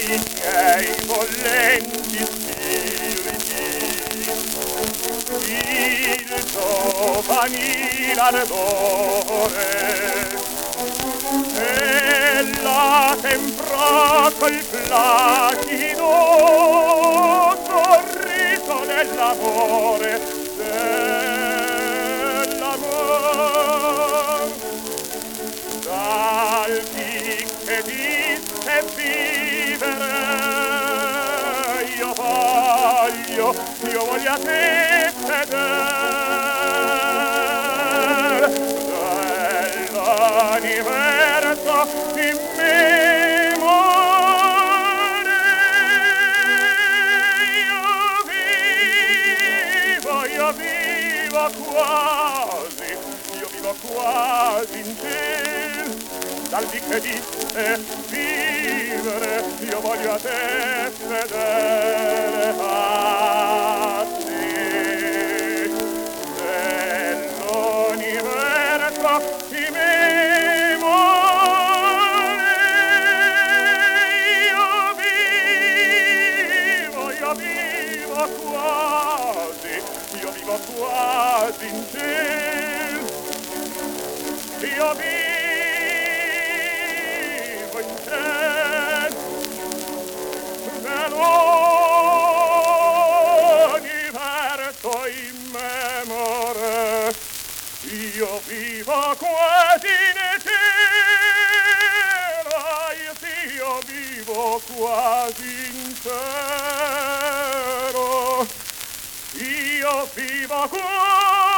miei bollenti spiriti, il giovanile ardore e la temprò col placido sorriso dell'amore, dal dì che disse vivere io voglio a te fedele dell'universo immemore. Io vivo quasi in te, dal dì che disse vivere io voglio a te fedele, a te dell'universo immemore. Io vivo quasi in te, io vivo in te, nell'universo immemore. Io vivo quasi in te, io vivo quasi intero, io vivo quasi